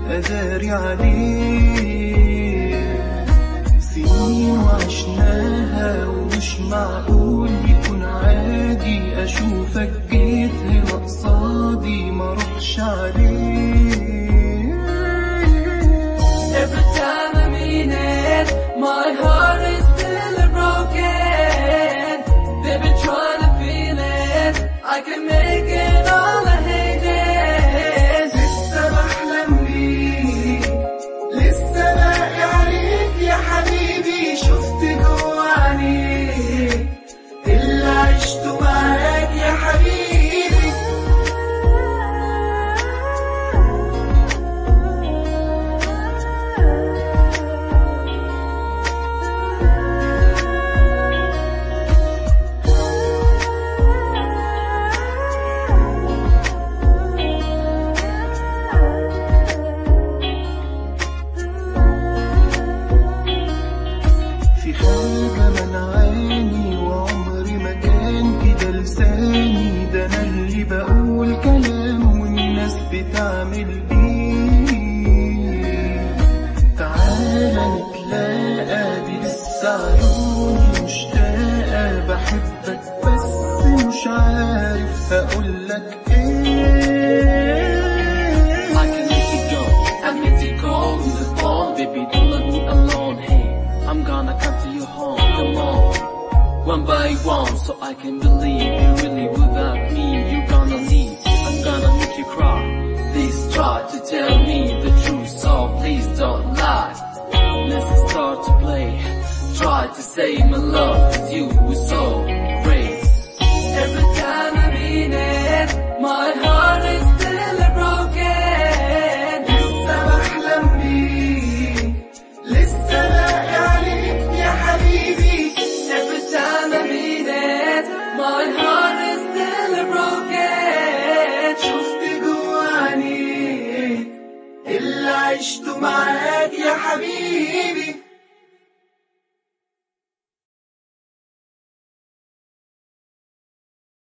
أداري عليه. سنين وعشناها ومش معقول يكون عادي أشوفك جيت هنا قصادي مروحش عليه. Every time I mean it, my heart is still broken. Baby, trying to feel it, I can make it all I hate it. لسه بحلم بيك، لسه باقي عليك يا حبيبي. شفت جوا عينيك اللي عشته معاك يا حبيبي. في حاجة منعاني وعمري ما كان كده لساني، ده أنا اللي بقول كلام والناس بتعمل بيه. تعالى نتلاقى، دي لسه عيوني مشتاقة. بحبك بس مش عارف أقولك إيه. I can let you go, I let you go on the phone. Baby, don't let me alone, hey, I'm gonna come to your home, come on. One by one, so I can believe you really without me, you're gonna leave. I'm gonna make you cry. Please try to tell me the truth, so please don't lie. Let's start to play. Try to say my love with you is so great. Every time I mean it, my heart is still broken. لسه بحلم بيك، لسه باقي عليك يا حبيبي. Every time I mean it, my heart is still broken. شفت جوا عينيك اللي عشته معاك يا حبيبي.